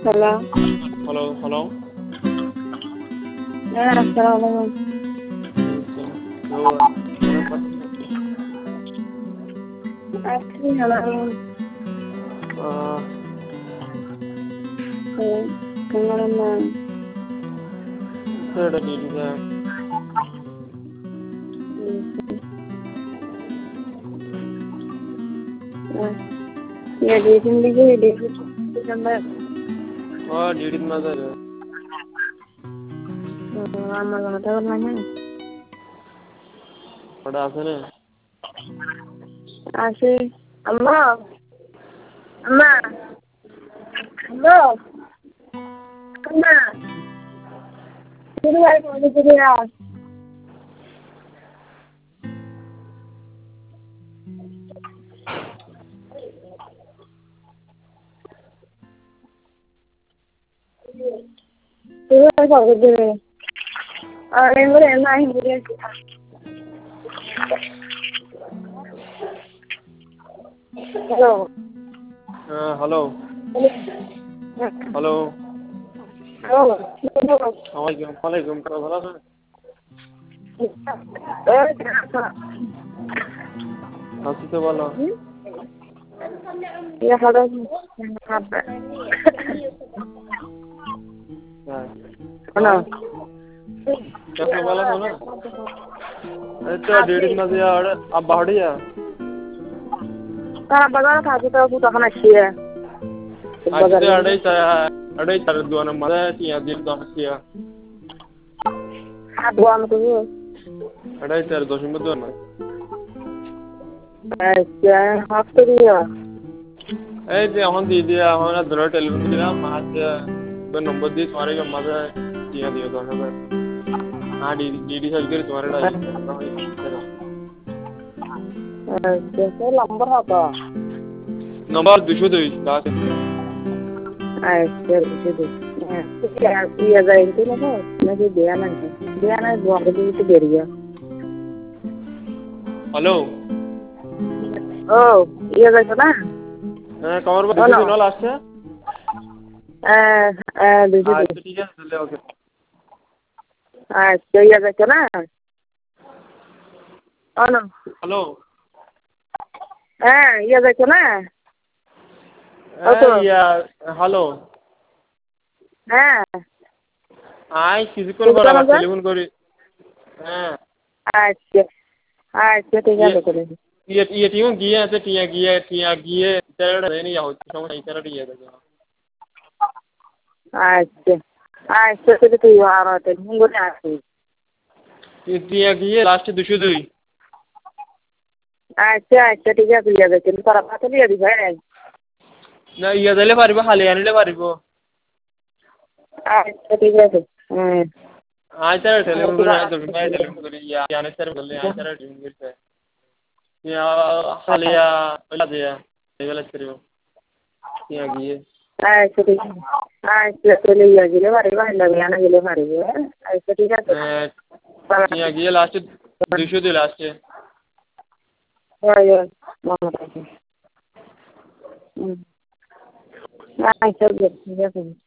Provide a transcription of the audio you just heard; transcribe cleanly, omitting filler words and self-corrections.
Hello. Hello, hello. হ্যাঁ, আসসালামু আলাইকুম। তো Actually, hello. uh, Kamaramma. third lady there. Yeah, dating dige dating number. Oh, lady mother. আমার কথা বললাম না। ওটা আছে না? আছে। আম্মা। আম্মা। হ্যালো। আম্মা। শুরু হয় কোন দিকে আস? শুরু হয় কোন দিকে? আর এমরে নাই বুঝে। হ্যালো। হ্যালো। হ্যালো। ওয়ালাইকুম আসসালাম। ভালো আছেন? আছি তো ভালো। Ya halo. Apa? Halo. कैसे वाला हो ना? तो डेढ़ मजे यार अब बढ़िया। Para bagar था तो बुता खाना चाहिए. आज तो अड़े तार दुआना मजा है या दिल दुआना चाहिए. Dua mtu huyo. अड़े तार दोषी मत दुआना. Acha hospital. এই যে এখন দিয়ে দিয়া এখন ধরো টেলিফোন দিলাম মাছ নম্বর দিয়ে তোমার মজা টিয়া দিও 10,000 হ্যাঁ ডিডি সার্চ করে তোমার Acha so number apa? Number 202 last Acha itu. Ya iya jadi itu loh. Nanti dia nanti. Dia nanti dua kali itu beria. Hello Oh, iya jadi na? হ্যাঁ কমর 202 না লাস্টে দুশো আচ্ছা ঠিক আছে তাহলে ওকে আচ্ছা ইয়া যাচ্ছে না অন হ্যালো হ্যাঁ ইয়া যাচ্ছে না ইয়া হ্যালো হ্যাঁ আই কিছুক্ষণ পর আবার টেলিফোন করি হ্যাঁ আচ্ছা আচ্ছা ঠিক আছে করে ये टीम गया है टिया तेरा नहीं आओ समझ तेरा टिया है আচ্ছা আচ্ছা তুই তুই আর টেলিফোন করে আসিস টিয়া গিয়ে লাস্টে 202 আচ্ছা আচ্ছা ঠিক আছে ইয়া যাচ্ছে তারা পাতে দিয়ে দিবে না ইয়া দিলে পারিব খালি আনিলে পারিব আচ্ছা ঠিক আছে হুম আই তার টেলিফোন করে আই তো ভাই টেলিফোন করে ইয়া আনে তার বললে আই তার টেলিফোন করতে ইয়া খালি ওলা দিয়া এগুলা করিব টিয়া গিয়ে আচ্ছা ঠিক আছে আচ্ছা চলে ইয়া গেলে পারিব লাগে আনা গেলে পারিব আচ্ছা ঠিক আছে টিয়া গিয়ে লাস্টে 202 লাস্টে হয় মামা হুম আচ্ছা ঠিক আছে